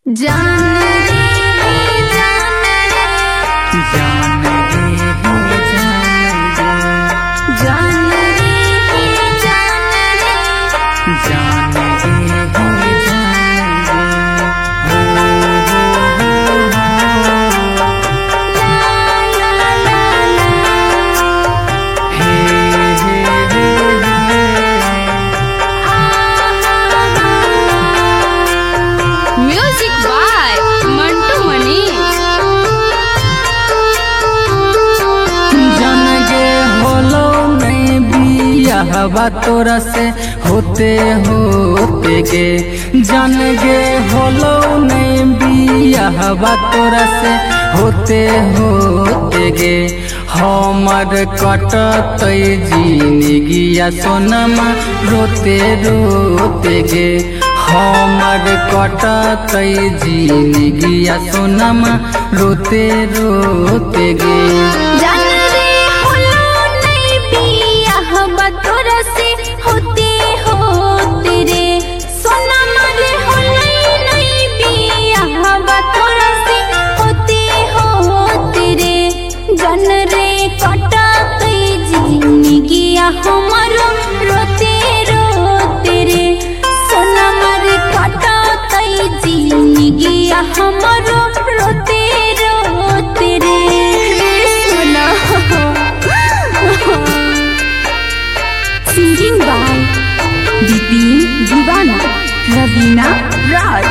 Music by Mantu Mani. जानगे होलो नहीं बियाहवा तोरा से होते होते गे। जानगे होलो नहीं बियाहवा तोरा से होते होते गे। हमर कटत जिंदगिया सोनमा रोते रोते गे। हमर कटत जिंदगिया सोनमा रोते रोते गे। हमारो रोते रोते रे सोनमा रे कटत जिंदगिया हमारो रोते रोते रे सोना। सिंगिंग बाय विपिन दीवाना, रवीना राज।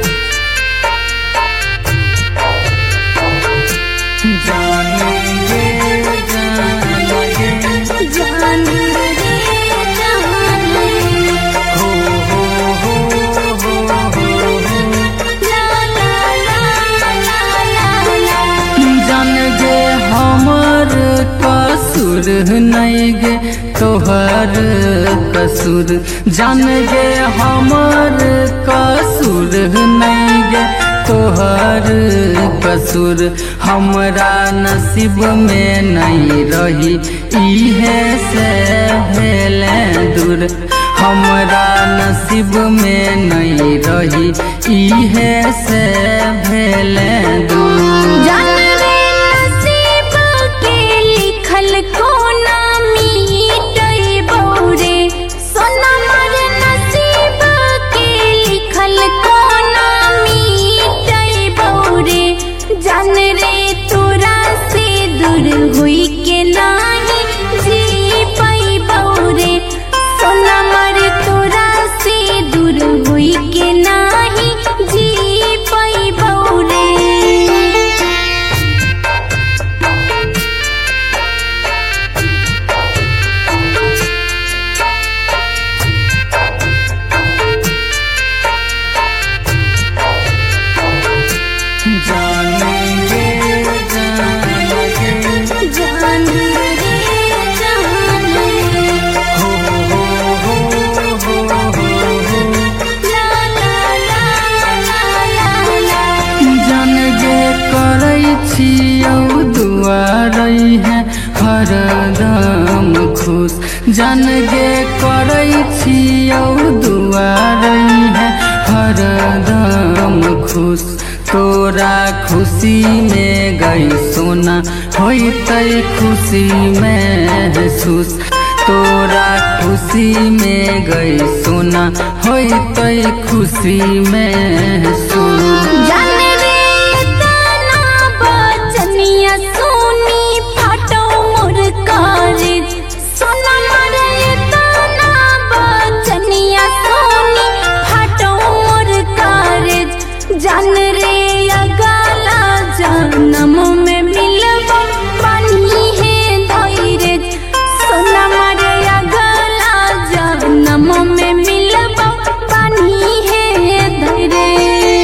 कसूर नहीं गे तोहर कसूर। जान गे हमर कसूर नहीं गे तोहर कसूर। हमरा नसीब में नहीं रही इहे से भेले दूर। हमरा नसीब में नहीं रही इहे से भेले दूर। दुआरई है हरदम खुश। जानगे करई छियौ दुआरई है हरदम खुश। तोरा खुशी में गई सोना होइतै खुशी महसूस। तोरा खुशी में गई सोना होइतै खुशी महसूस। जान रे अगला जन्म में मिलबो पानी है धैर्य। सोनमा रे अगला जन्म में मिलबो पानी है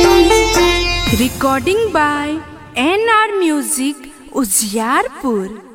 धैर्य। Recording by NR music Ujiarpur.